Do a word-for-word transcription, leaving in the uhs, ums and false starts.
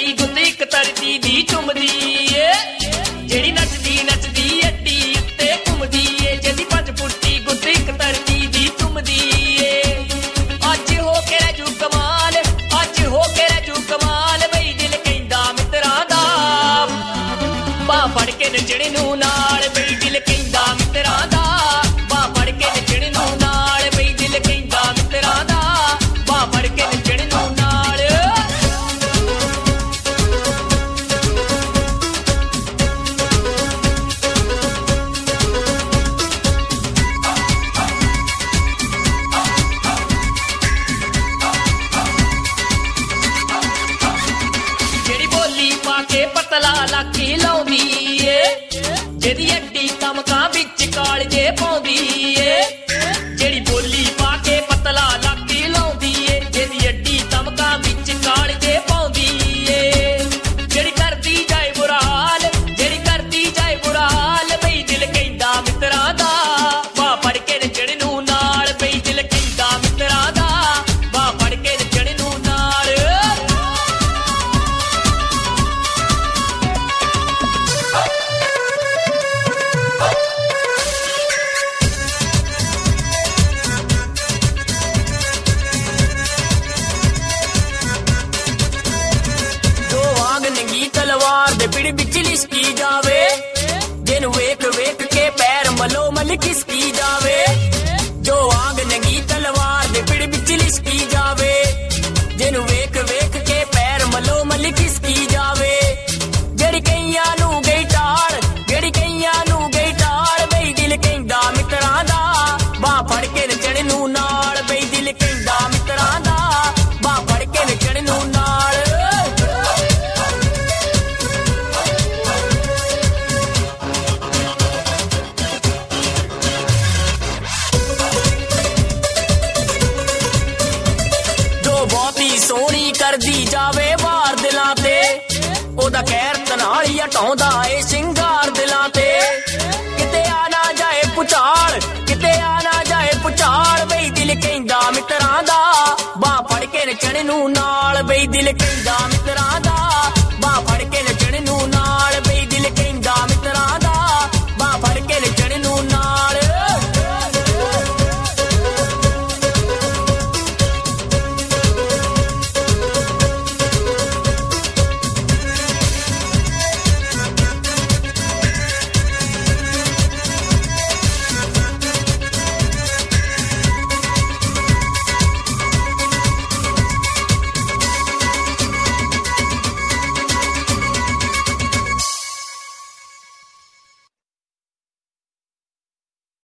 ਪੁੱਟੀ ਗੁੱਤ ਇੱਕ ਤਰਦੀ ਦੀ ਚੁੰਮਦੀ ਏ ਜਿਹੜੀ ਨੱਚਦੀ ਨੱਚਦੀ ਅੱਡੀ ਉੱਤੇ ਘੁੰਮਦੀ ਏ ਜਿਹਦੀ ਪੰਜ ਪੁੱਟੀ ਗੁੱਤ ਇੱਕ ਤਰਦੀ ਦੀ ਚੁੰਮਦੀ ਏ ਅੱਜ ਹੋ ਕੇ ਰਹਿਜੂ ਕਮਾਲ ਅੱਜ ਹੋ ਕੇ ਰਹਿਜੂ ਕਮਾਲ ਬਈ ਦਿਲ ਕਹਿੰਦਾ ਮਿੱਤਰਾਂ ਦਾ ਬਾਹ ਫੜ ਕੇ ਨੱਚਣ ਨੂੰ ਨਾਲ ਬਈ ਦਿਲ ਕਹਿੰਦਾ ਮਿੱਤਰਾਂ ਦਾ ਬਾਹ ਫੜ ਕੇ ਨੱਚਣ ਨੂੰ ਨਾਲ ਬਈ ਦਿਲ ਕਹਿੰਦਾ ਮਿੱਤਰਾਂ ਦਾ ਬਾਹ ਫੜ ਕੇ ਨੱਚਣ ਨੂੰ ਨਾਲ ਜਿਹੜੀ ਬੋਲੀ ਪਾ ਕੇ ਪਤਲਾ ਲਾਕੀ ਲਾਉਂਦੀ ਏ ਜਿਹਦੀ ਅੱਡੀ ਤਮਕਾਂ ਵਿੱਚ ਕਾਲਜੇ ਪਾਉਂਦੀ ਏ ਜਿਹੜੀ ਬੋਲੀ ਪਾ ਕੇ ਪਤਲਾ ਲਾਕੀ ਲਾਉਂਦੀ ਏ ਜਿਹਦੀ ਅੱਡੀ ਤਮਕਾਂ ਵਿੱਚ ਕਾਲਜੇ ਪਾਉਂਦੀ ਏ ਜਿਹੜੀ ਕਰਦੀ ਜਾਏ ਬੁਰਾ ਹਾਲ ਜਿਹੜੀ ਕਰਦੀ ਜਾਏ ਬੁਰਾ ਹਾਲ ਬਈ ਦਿਲ ਕਹਿੰਦਾ ਮਿੱਤਰਾਂ ਦਾ ਬਾਹ ਫੜ ਕੇ ਨੱਚਣ ਨੂੰ ਨਾਲ ਬਈ ਦਿਲ ਕਹਿੰਦਾ ਮਿੱਤਰਾਂ ਦਾ ਬਾਹ ਫੜ ਕੇ ਨੱਚਣ ਨੂੰ ਨਾਲ ਤਲਵਾਰ ਦੇ ਪਿੜ ਵਿੱਚ ਲਿਸ਼ਕੀ ਜਾਵੇ ਜਿਹਨੂੰ ਵੇਖ ਵੇਖ ਕੇ ਪੈਰ ਮਲੋ ਮਲ ਖਿਸਕੀ ਜਾਵੇ ਜੋ ਆਗ ਨੰਗੀ ਤਲਵਾਰ ਦੇ ਪਿੜ ਵਿੱਚ ਲਿਸ਼ਕੀ ਜਾਵੇ ਜਿਹਨੂੰ ਵੇਖ ਵੇਖ ਕੇ ਪੈਰ ਮਲੋ ਮਲ ਖਿਸਕੀ ਜਾਵੇ ਜਿਹੜੀ ਕਈਆਂ ਨੂੰ ਗਈ ਟਾਲ ਜਿਹੜੀ ਕਈਆਂ ਨੂੰ ਗਈ ਟਾਲ ਬਈ ਦਿਲ ਕਹਿੰਦਾ ਮਿੱਤਰਾਂ ਦਾ ਬਾਹ ਫੜ ਕੇ ਨੱਚਣ ਨੂੰ ਨਾਲ ਬਈ ਦਿਲ ਕਹਿੰਦਾ ਮਿੱਤਰਾਂ ਦਾ ਬਾਹ ਫੜ ਕੇ ਨੱਚਣ ਨੂੰ ਨਾਲ ਸੋਹਣੀ ਕਰਦੀ ਜਾਵੇ ਵਾਰ ਦਿਲਾਂ ਤੇ ਉਹਦਾ ਕਹਿਰ ਤਨਾਲ ਹੀ ਹਟਾਉਂਦਾ ਏ ਸ਼ਿੰਗਾਰ ਦਿਲਾਂ ਤੇ ਕਿਤੇ ਆ ਨਾ ਜਾਏ ਪੁਚਾਲ ਕਿਤੇ ਆ ਨਾ ਜਾਏ ਪੁਚਾਲ ਬਈ ਦਿਲ ਕਹਿੰਦਾ ਮਿੱਤਰਾਂ ਦਾ ਬਾਹ ਫੜ ਕੇ ਨੱਚਣ ਨੂੰ ਨਾਲ ਬਈ ਦਿਲ ਕਹਿੰਦਾ ਮਿੱਤਰਾਂ